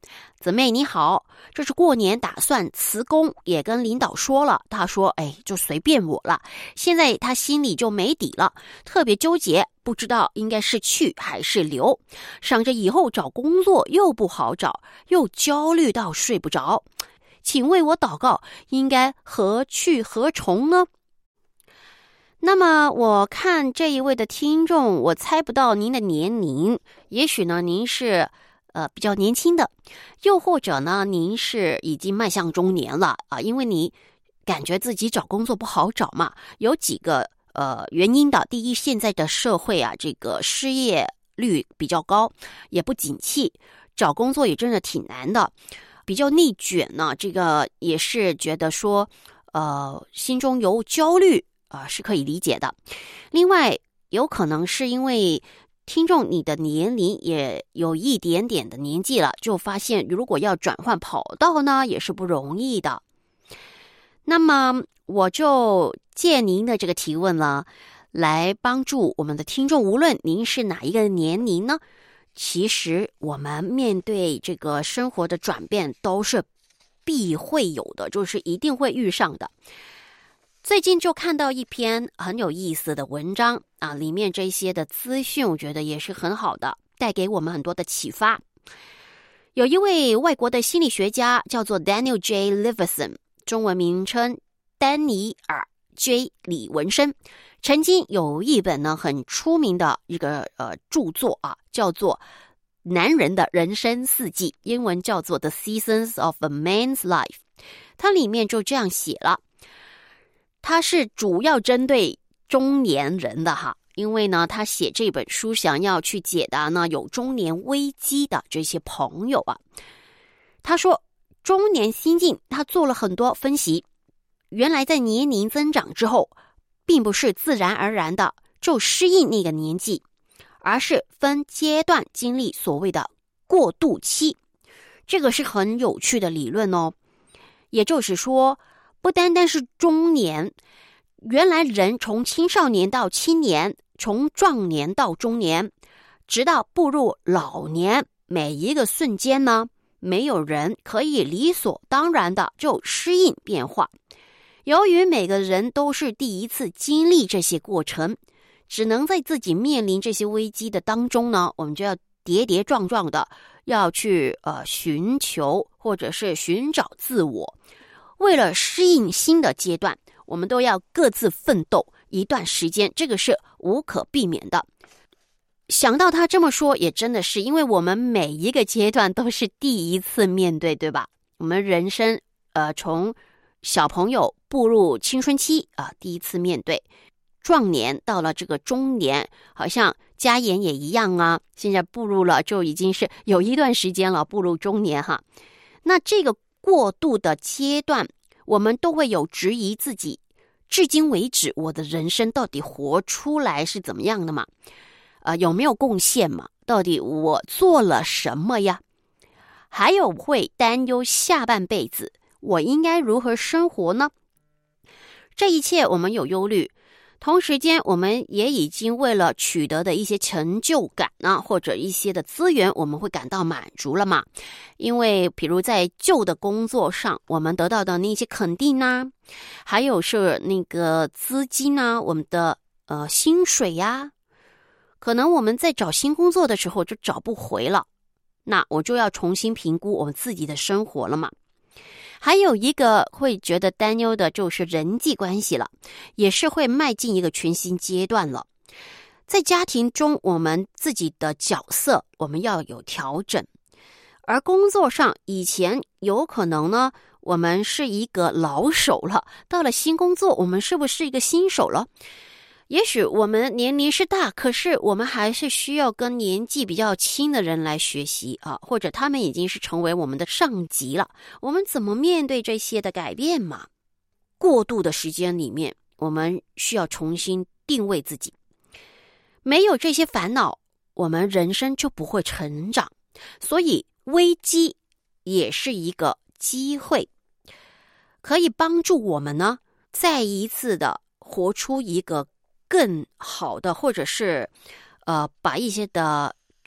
姊妹你好，这是过年打算辞工，也跟领导说了，他说哎，就随便我了。现在他心里就没底了，特别纠结，不知道应该是去还是留，想着以后找工作又不好找，又焦虑到睡不着，请为我祷告，应该何去何从呢？那么我看这一位的听众，我猜不到您的年龄，也许呢您是呃比较年轻的，又或者呢您是已经迈向中年了啊，因为你感觉自己找工作不好找嘛，有几个呃原因的。第一，现在的社会啊，这个失业率比较高，也不景气，找工作也真的挺难的，比较内卷呢，这个也是觉得说呃心中有焦虑啊、呃，是可以理解的。另外有可能是因为听众你的年龄也有一点点的年纪了，就发现如果要转换跑道呢也是不容易的。那么我就借您的这个提问了，来帮助我们的听众，无论您是哪一个年龄呢，其实我们面对这个生活的转变都是必会有的，就是一定会遇上的。最近就看到一篇很有意思的文章啊，里面这些的资讯我觉得也是很好的，带给我们很多的启发。有一位外国的心理学家叫做 Daniel J. Levinson， 中文名称丹尼尔 J. 李文生，曾经有一本呢很出名的一个呃著作啊，叫做男人的人生四季，英文叫做 The Seasons of a Man's Life。 它里面就这样写了，它是主要针对中年人的哈，因为呢他写这本书想要去解答呢有中年危机的这些朋友啊。他说中年心境他做了很多分析，原来在年龄增长之后并不是自然而然的就适应那个年纪，而是分阶段经历所谓的过渡期。这个是很有趣的理论哦。也就是说不单单是中年，原来人从青少年到青年，从壮年到中年，直到步入老年，每一个瞬间呢，没有人可以理所当然的就适应变化。由于每个人都是第一次经历这些过程，只能在自己面临这些危机的当中呢，我们就要跌跌撞撞的要去呃寻求或者是寻找自我。为了适应新的阶段，我们都要各自奋斗一段时间，这个是无可避免的。想到他这么说，也真的是因为我们每一个阶段都是第一次面对，对吧？我们人生呃从小朋友步入青春期啊、呃，第一次面对壮年，到了这个中年，好像家言也一样啊，现在步入了就已经是有一段时间了，步入中年哈。那这个过渡的阶段，我们都会有质疑自己，至今为止我的人生到底活出来是怎么样的嘛？呃，有没有贡献嘛？到底我做了什么呀？还有会担忧下半辈子我应该如何生活呢？这一切我们有忧虑，同时间我们也已经为了取得的一些成就感啊，或者一些的资源，我们会感到满足了嘛。因为比如在旧的工作上我们得到的那些肯定啊，还有是那个资金啊，我们的呃薪水呀、啊，可能我们在找新工作的时候就找不回了，那我就要重新评估我们自己的生活了嘛。还有一个会觉得担忧的就是人际关系了，也是会迈进一个全新阶段了。在家庭中，我们自己的角色我们要有调整，而工作上以前有可能呢，我们是一个老手了，到了新工作我们是不是一个新手了？也许我们年龄是大，可是我们还是需要跟年纪比较轻的人来学习啊，或者他们已经是成为我们的上级了，我们怎么面对这些的改变嘛？过渡的时间里面，我们需要重新定位自己。没有这些烦恼，我们人生就不会成长。所以危机也是一个机会，可以帮助我们呢，再一次的活出一个更好的，或者是呃，把一些的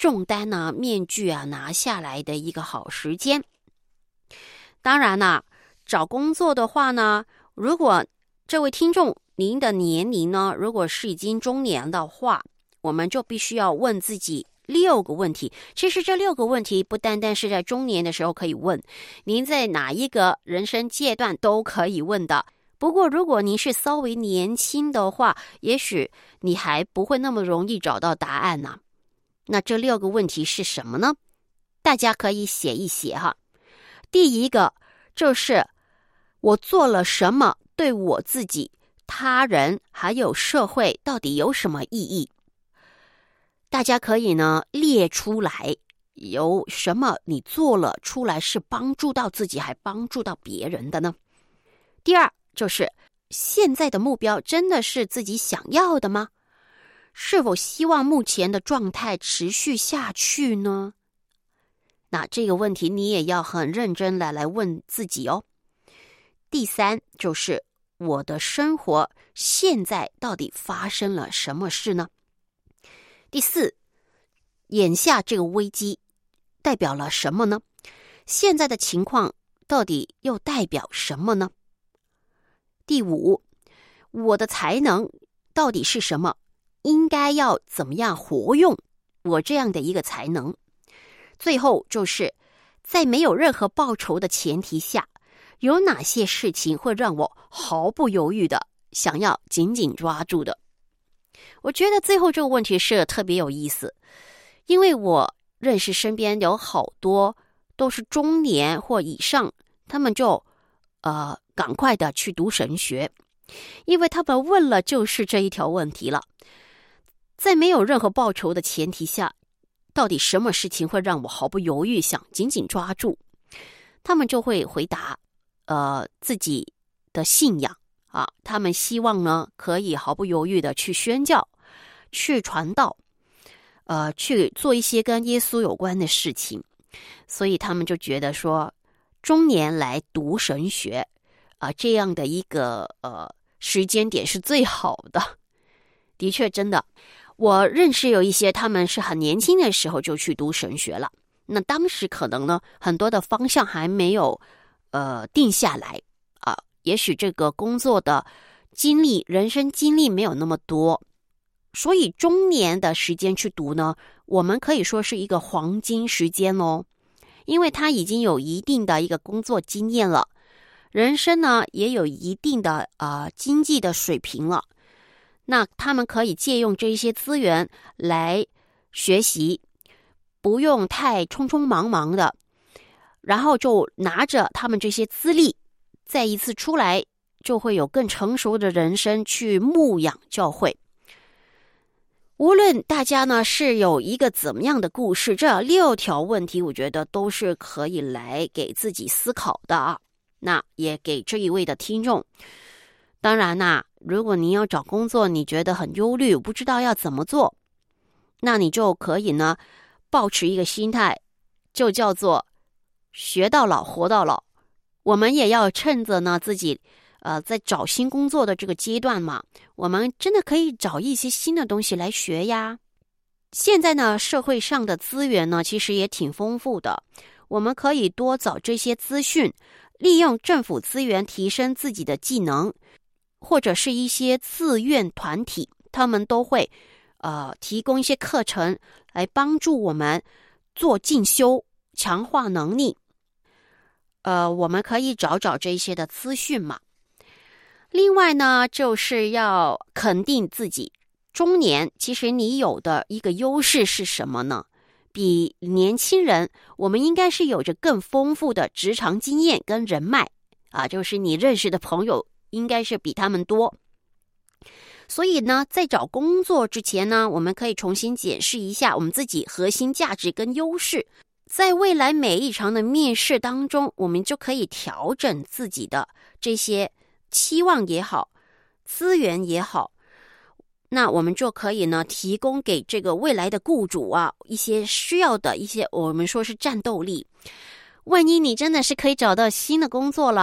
重担呢、面具啊拿下来的一个好时间。当然啦，找工作的话呢，如果这位听众您的年龄呢，如果是已经中年的话，我们就必须要问自己六个问题。其实这六个问题不单单是在中年的时候可以问，您在哪一个人生阶段都可以问的。不过如果您是稍微年轻的话，也许你还不会那么容易找到答案呢。那这六个问题是什么呢？大家可以写一写哈。第一个就是我做了什么对我自己、他人还有社会到底有什么意义？大家可以呢列出来，有什么你做了出来是帮助到自己还帮助到别人的呢？第二就是现在的目标真的是自己想要的吗？是否希望目前的状态持续下去呢？那这个问题你也要很认真的来问自己哦。第三就是我的生活现在到底发生了什么事呢？第四，眼下这个危机代表了什么呢？现在的情况到底又代表什么呢？第五，我的才能到底是什么？应该要怎么样活用我这样的一个才能？最后就是在没有任何报酬的前提下，有哪些事情会让我毫不犹豫的想要紧紧抓住的？我觉得最后这个问题是特别有意思，因为我认识身边有好多都是中年或以上，他们就呃赶快的去读神学，因为他们问了就是这一条问题了。在没有任何报酬的前提下，到底什么事情会让我毫不犹豫想紧紧抓住？他们就会回答呃自己的信仰啊，他们希望呢可以毫不犹豫的去宣教，去传道，呃去做一些跟耶稣有关的事情。所以他们就觉得说中年来读神学啊、呃、这样的一个呃时间点是最好的。的确真的，我认识有一些他们是很年轻的时候就去读神学了，那当时可能呢很多的方向还没有呃定下来啊、呃，也许这个工作的经历、人生经历没有那么多，所以中年的时间去读呢，我们可以说是一个黄金时间哦，因为他已经有一定的一个工作经验了，人生呢也有一定的呃经济的水平了。那他们可以借用这一些资源来学习，不用太匆匆忙忙的，然后就拿着他们这些资历，再一次出来就会有更成熟的人生去牧养教会。无论大家呢是有一个怎么样的故事，这六条问题我觉得都是可以来给自己思考的啊。那也给这一位的听众，当然啦、啊，如果您要找工作，你觉得很忧虑，不知道要怎么做，那你就可以呢，抱持一个心态，就叫做学到老，活到老。我们也要趁着呢自己，呃，在找新工作的这个阶段嘛，我们真的可以找一些新的东西来学呀。现在呢，社会上的资源呢，其实也挺丰富的，我们可以多找这些资讯，利用政府资源提升自己的技能。或者是一些自愿团体，他们都会呃提供一些课程来帮助我们做进修，强化能力。呃，我们可以找找这些的资讯嘛。另外呢，就是要肯定自己。中年其实你有的一个优势是什么呢？比年轻人，我们应该是有着更丰富的职场经验跟人脉啊，就是你认识的朋友应该是比他们多。所以呢，在找工作之前呢，我们可以重新检视一下我们自己核心价值跟优势，在未来每一场的面试当中，我们就可以调整自己的这些期望也好，资源也好，那我们就可以呢提供给这个未来的雇主啊一些需要的一些我们说是战斗力。万一你真的是可以找到新的工作了，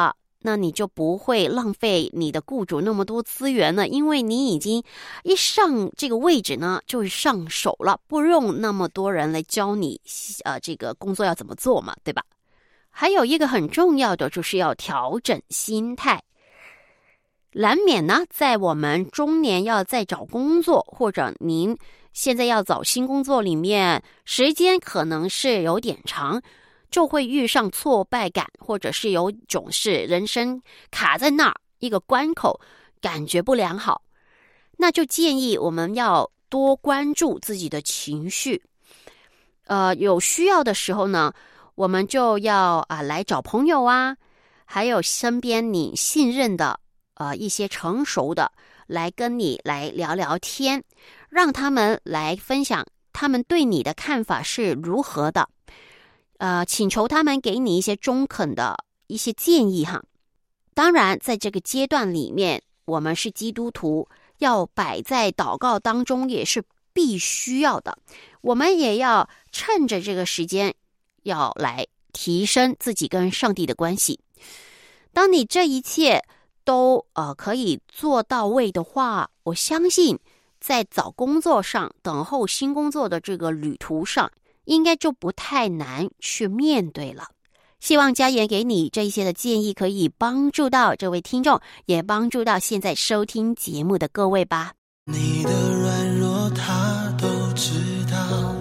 那你就不会浪费你的雇主那么多资源了，因为你已经一上这个位置呢，就是上手了，不用那么多人来教你呃这个工作要怎么做嘛，对吧？还有一个很重要的就是要调整心态，难免呢，在我们中年要再找工作，或者您现在要找新工作里面，时间可能是有点长，就会遇上挫败感，或者是有种是人生卡在那儿一个关口，感觉不良好。那就建议我们要多关注自己的情绪，呃，有需要的时候呢，我们就要啊来找朋友啊，还有身边你信任的呃一些成熟的来跟你来聊聊天，让他们来分享他们对你的看法是如何的。呃，请求他们给你一些中肯的一些建议哈。当然，在这个阶段里面，我们是基督徒，要摆在祷告当中也是必须要的。我们也要趁着这个时间，要来提升自己跟上帝的关系。当你这一切都呃可以做到位的话，我相信在找工作上、等候新工作的这个旅途上，应该就不太难去面对了。希望佳妍给你这一些的建议可以帮助到这位听众，也帮助到现在收听节目的各位吧。 你的软弱他都知道，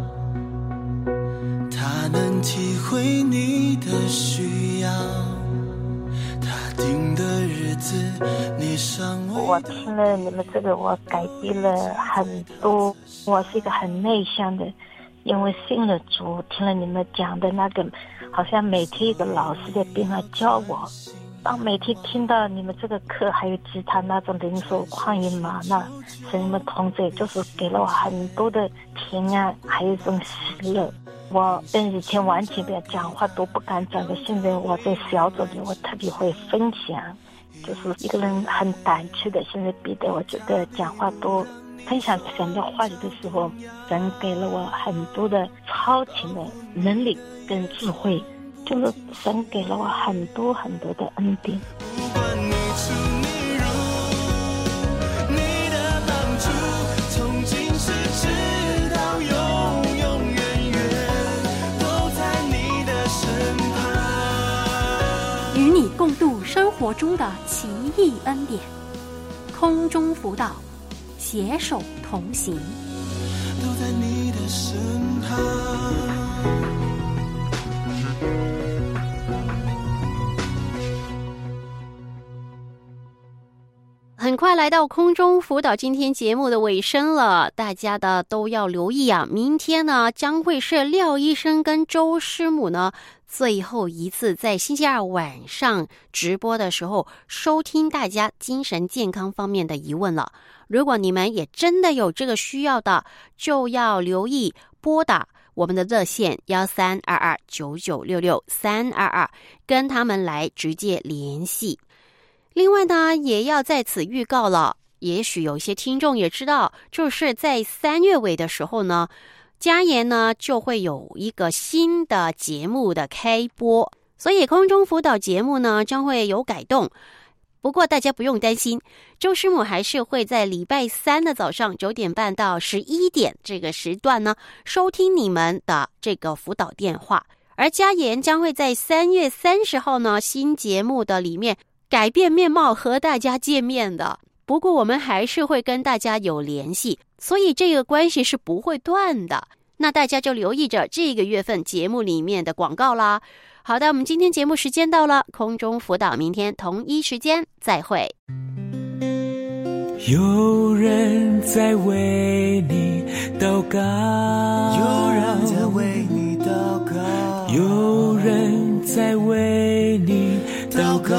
他能体会你的需要，他定的日子你尚未。 我听了你们这个，我改变了很多。我是一个很内向的，因为信了主，听了你们讲的那个，好像每天一个老师在边上教我。当每天听到你们这个课，还有其他那种灵修旷野吗哪，是你们同在，就是给了我很多的平安，还有一种喜乐。我跟以前完全不要讲话都不敢讲的，现在我在小组里我特别会分享，就是一个人很胆怯的，现在比得我觉得讲话都分享神的话语的时候，神给了我很多的超前的能力跟智慧，就是神给了我很多很多的恩典。 不管你出你入，你的帮助从今世直到永永远远都在你的身旁， 与你共度生活中的奇异恩典，空中辅导，携手同行， 都在你的身旁。 很快来到空中辅导今天节目的尾声了，大家的都要留意啊！明天呢将会是廖医生跟周师母呢最后一次在星期二晚上直播的时候收听大家精神健康方面的疑问了。如果你们也真的有这个需要的，就要留意拨打我们的热线幺三二二九九六六三二二，跟他们来直接联系。另外呢，也要在此预告了，也许有些听众也知道，就是在三月尾的时候呢，佳妍呢就会有一个新的节目的开播，所以空中辅导节目呢将会有改动。不过大家不用担心，周师母还是会在礼拜三的早上九点半到十一点这个时段呢收听你们的这个辅导电话，而佳妍将会在三月三十号呢新节目的里面改变面貌和大家见面的。不过我们还是会跟大家有联系，所以这个关系是不会断的。那大家就留意着这个月份节目里面的广告啦。好的，我们今天节目时间到了，空中辅导明天同一时间再会。 有人在为你祷告， 有人在为你祷告， 有人在为你祷告。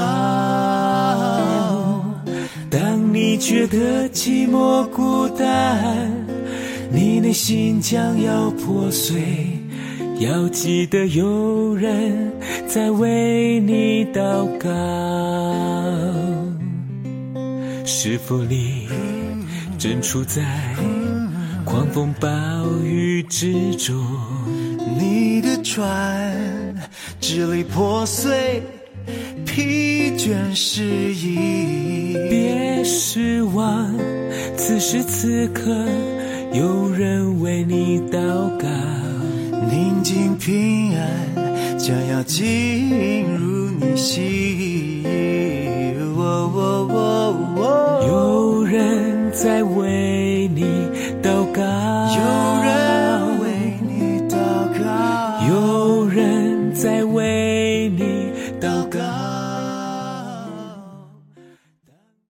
当你觉得寂寞孤单，你内心将要破碎，要记得有人在为你祷告。是否你正处在狂风暴雨之中？ 你的船支离破碎， 疲倦失意。 别失望，此时此刻有人为你祷告。 宁静平安将要进入你心。哦哦哦哦， 有人在为你祷告， 有人为你祷告， 有人在为你祷告。